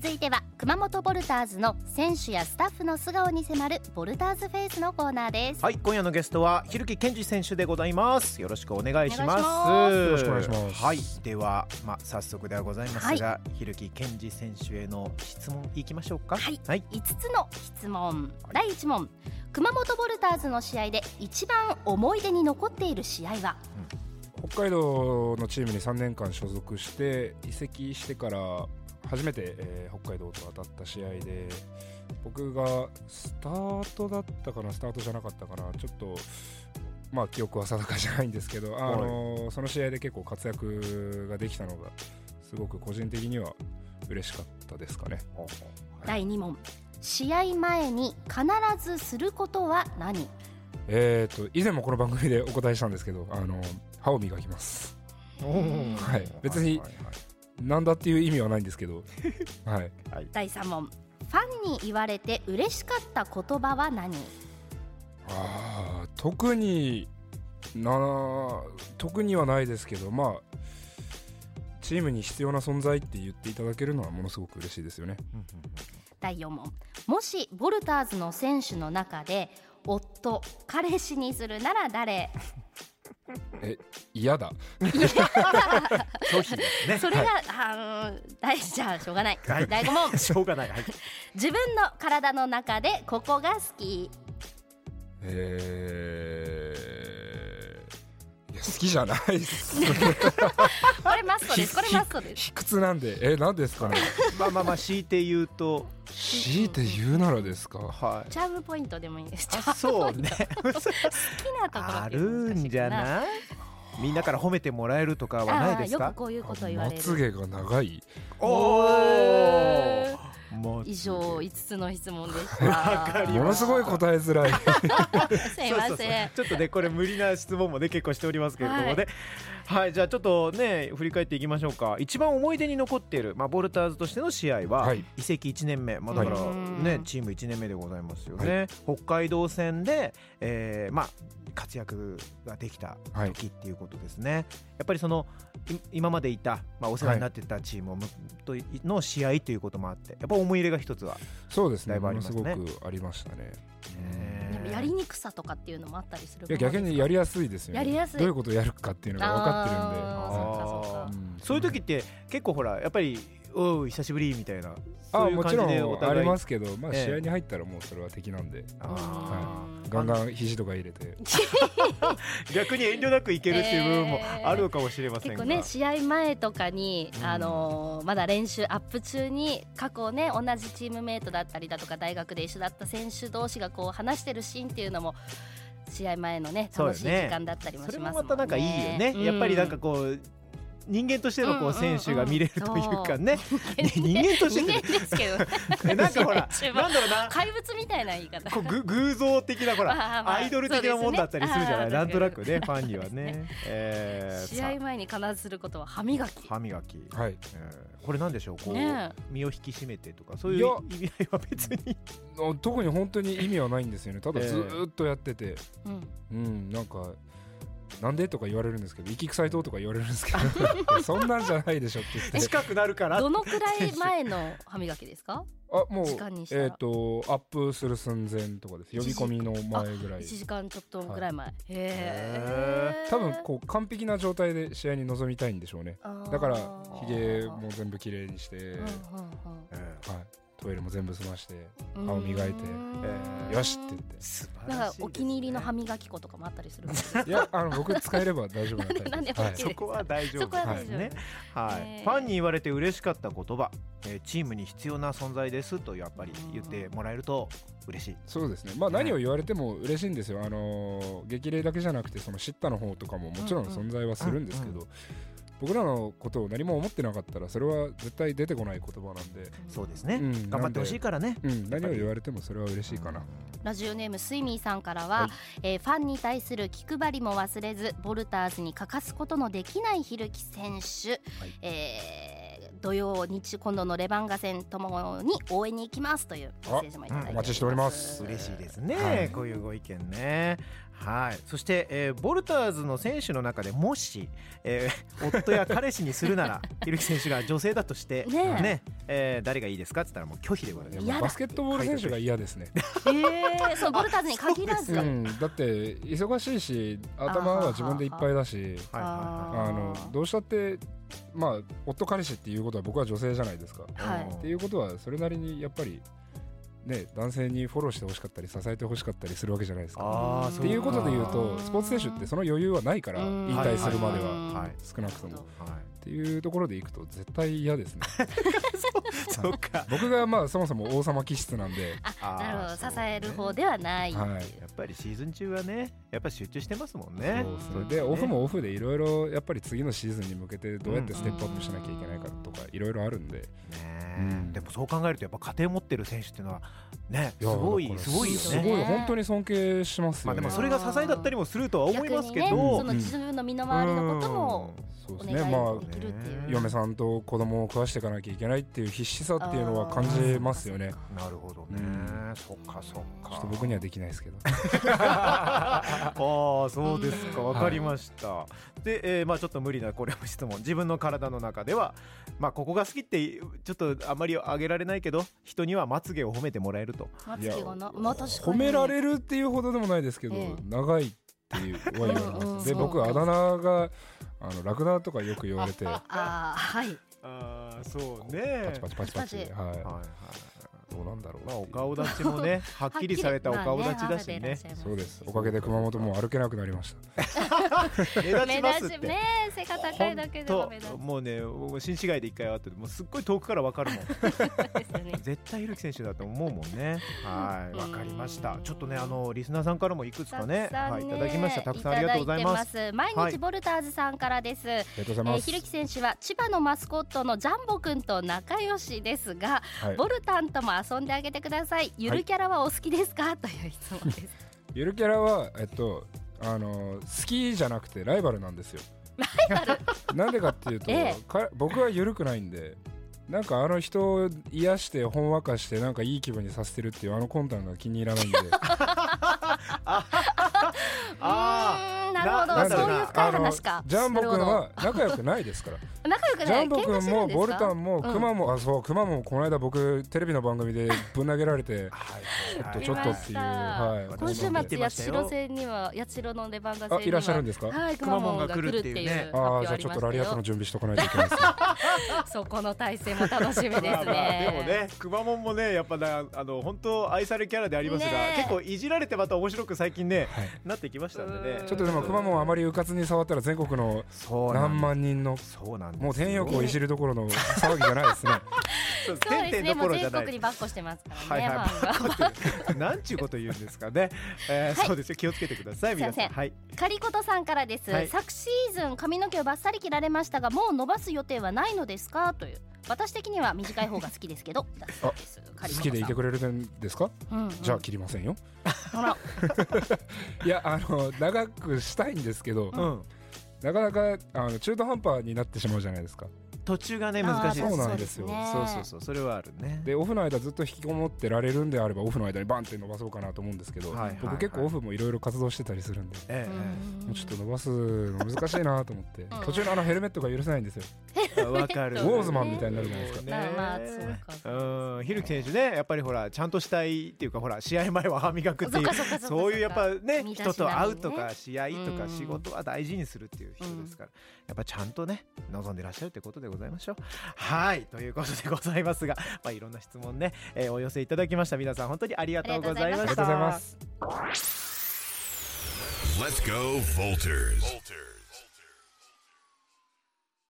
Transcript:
続いては熊本ボルターズの選手やスタッフの素顔に迫るボルターズフェイスのコーナーです。 はい、今夜のゲストは蛭木健二選手でございます。よろしくお願いします。 よろしくお願いします。 はい、では、早速ではございますが、蛭木健二選手への質問いきましょうか。 はい、5つの質問。第1問、熊本ボルターズの試合で一番思い出に残っている試合は？ 北海道のチームに3年間所属して移籍してから初めて、北海道と当たった試合で、僕がスタートだったかなスタートじゃなかったかな、ちょっと記憶は定かじゃないんですけど、その試合で結構活躍ができたのがすごく個人的には嬉しかったですかね。 第2問、試合前に必ずすることは何？ 以前もこの番組でお答えしたんですけど、歯を磨きます。はい、別になんだっていう意味はないんですけど、はい、 第3問、ファンに言われて嬉しかった言葉は何？ 特にはないですけど、チームに必要な存在って言っていただけるのはものすごく嬉しいですよね。 第4問、もしボルターズの選手の中で夫、彼氏にするなら誰？ 嫌だ。 拒否ですね。 それが、じゃあしょうがない。第5問しょうがない、 自分の体の中でここが好き？ 好きじゃないですこれマストです。これマストです。 卑屈なんで、何ですかね。 強いて言うと、 強いて言うならですか。 チャームポイントでもいいです。 そうね。 好きなところあるんじゃない？みんなから褒めてもらえるとかはないですか？ よくこういうこと言われる。 まつげが長い。 以上5つの質問でした。 ものすごい答えづらい。 すいません。 ちょっとね、これ無理な質問もね結構しておりますけれどもね。はい、じゃあちょっとね振り返っていきましょうか。一番思い出に残っている、ボルターズとしての試合は、移籍1年目、だからね、チーム1年目でございますよね。北海道戦で、活躍ができた時っていうことですね。やっぱりその今までいた、お世話になってたチームの試合ということもあって、やっぱ思い入れが一つはそうですね、 だいぶありますね。 ものすごくありましたね。 やりにくさとかっていうのもあったりする？ 逆にやりやすいですよね。 やりやすい。 どういうことをやるかっていうのが分かってるんで。 そういう時って結構ほらやっぱり久しぶりみたいな、 もちろんありますけど、試合に入ったらもうそれは敵なんで、ガンガン肘とか入れて逆に遠慮なくいけるっていう部分もあるのかもしれませんが、 結構ね、試合前とかに、まだ練習アップ中に過去ね、同じチームメイトだったりだとか大学で一緒だった選手同士がこう話してるシーンっていうのも試合前のね楽しい時間だったりもしますもんね。 それもまたなんかいいよね、やっぱりなんかこう人間としての選手が見れるというかね、人間としてですけどなんかほらなんだろうな、 怪物みたいな言い方、 偶像的なほらアイドル的なもんだったりするじゃない、なんとなくねファンにはね。 試合前に必ずすることは歯磨き。 はい、 これなんでしょう、こう身を引き締めてとかそういう意味合いは別に特に本当に意味はないんですよね。ただずっとやってて、なんかなんでとか言われるんですけど、息臭いととか言われるんですけどそんなんじゃないでしょって言って、 近くなるから。 どのくらい前の歯磨きですか？ もうアップする寸前とかです。呼び込みの前ぐらい、 1時間ちょっとぐらい前。 多分こう完璧な状態で試合に臨みたいんでしょうね。だからひげも全部きれいにして、トイレも全部済まして歯を磨いて、よしって言って、 なんかお気に入りの歯磨き粉とかもあったりするんですか？ いや、僕使えれば大丈夫なタイプです。 そこは大丈夫ですね。ファンに言われて嬉しかった言葉、チームに必要な存在ですとやっぱり言ってもらえると嬉しい。 そうですね、何を言われても嬉しいんですよ。激励だけじゃなくて、その叱咤の方とかももちろん存在はするんですけど、僕らのことを何も思ってなかったらそれは絶対出てこない言葉なんで。 そうですね、頑張ってほしいからね。 何を言われてもそれは嬉しいかな。 ラジオネームスイミーさんからは、ファンに対する気配りも忘れずボルターズに欠かすことのできない蛭木選手、 土曜日今度のレバンガ戦ともに応援に行きますというメッセージもいただいております。 お待ちしております。 嬉しいですね、こういうご意見ね。はい、そして、ボルターズの選手の中でもし、夫や彼氏にするならひるき選手が女性だとしてね誰がいいですかって言ったらもう拒否でございます。 バスケットボール選手が嫌ですね。 そうボルターズに限らず、 だって忙しいし頭は自分でいっぱいだし、どうしたってまあ夫彼氏っていうことは僕は女性じゃないですか、っていうことはそれなりにやっぱりね、男性にフォローしてほしかったり支えてほしかったりするわけじゃないですか。っていうことで言うとスポーツ選手ってその余裕はないから、引退するまでは少なくともっていうところでいくと絶対嫌ですね。 そうか。 僕がまあそもそも王様気質なんで。 なるほど、支える方ではない。 やっぱりシーズン中はねやっぱり集中してますもんね。 それでオフもオフでいろいろやっぱり次のシーズンに向けてどうやってステップアップしなきゃいけないかとかいろいろあるんで。 でもそう考えるとやっぱ家庭持ってる選手っていうのはねすごいよね。 すごい本当に尊敬しますよね。 でもそれが支えだったりもするとは思いますけど、 その自分の身の回りのこともお願いできるっていう、 嫁さんと子供を食わしていかなきゃいけないっていう必死さっていうのは感じますよね。 なるほどね、そっかそっか。 ちょっと僕にはできないですけど。 そうですか、わかりました。で、ちょっと無理なこれも質問。自分の体の中ではここが好きってちょっとあまりあげられないけど人にはまつげを褒めてもらえると。 褒められるっていうほどでもないですけど、長いっていうは言われます。で僕あだ名がラクダとかよく言われてそうね、 パチパチパチパチ、どうなんだろう。 お顔立ちもねはっきりされたお顔立ちだしね。 そうです。おかげで熊本も歩けなくなりました。 目立ちね、 背が高いだけでも目立つ。 もうね新市街で一回会ってもうすっごい遠くからわかるもん。絶対ひるき選手だと思うもんね。はい、わかりました。ちょっとねリスナーさんからもいくつかねいただきました。たくさんありがとうございます。 毎日ボルターズさんからです。ひるき選手は千葉のマスコットのジャンボくんと仲良しですが、ボルタンとも遊んであげてください。ゆるキャラはお好きですか、という質問です。 ゆるキャラは好きじゃなくてライバルなんですよ。 ライバルなんでかっていうと、僕はゆるくないんで、なんか人を癒してほんわかしてなんかいい気分にさせてるっていう魂胆が気に入らないんで。 なるほど、そういう深い話か。 ジャンボ君は仲良くないですから。 仲良くない。 ジャンボ君もボルタンもクマもクマもこの間僕テレビの番組でぶん投げられてちょっとっていう。 今週末八代戦には八代のレバンガ戦にはいらっしゃるんですか。 クマモンが来るっていう発表ありましたよ。 じゃあちょっとラリアットの準備しとかないといけないですね。 そこの体制も楽しみですね。 でもねくまモンもねやっぱ本当愛されキャラでありますが、結構いじられてまた面白く最近ねなってきましたんでね。 ちょっとでもくまモンあまりうかつに触ったら全国の何万人のもう天欲をいじるどころの騒ぎじゃないですね。 そうですね、もう全国にバッコしてますからね。 なんちゅうこと言うんですかね。そうですよ、気をつけてください皆さん。 カリコトさんからです。昨シーズン髪の毛をバッサリ切られましたが、もう伸ばす予定はないのですか、という。私的には短い方が好きですけど。 好きでいてくれるんですか。じゃあ切りませんよ。いや長くしたいんですけど、なかなか中途半端になってしまうじゃないですか。 途中がね難しいです。 そうなんですよ。 そうそれはあるね。 でオフの間ずっと引きこもってられるんであればオフの間にバンって伸ばそうかなと思うんですけど、僕結構オフもいろいろ活動してたりするんで、もうちょっと伸ばすの難しいなと思って途中のヘルメットが許せないんですよ。 わかる。 ウォーズマンみたいになるじゃないですか。ひるき選手ねやっぱりほらちゃんとしたいっていうか、ほら試合前は歯磨くっていうそういうやっぱね人と会うとか試合とか仕事は大事にするっていう人ですから、やっぱちゃんとね望んでらっしゃるってことでございましょう。はい、ということでございますが、いろんな質問ね、お寄せいただきました。皆さん本当にありがとうございました。 ありがとうございます。 Let's go Volters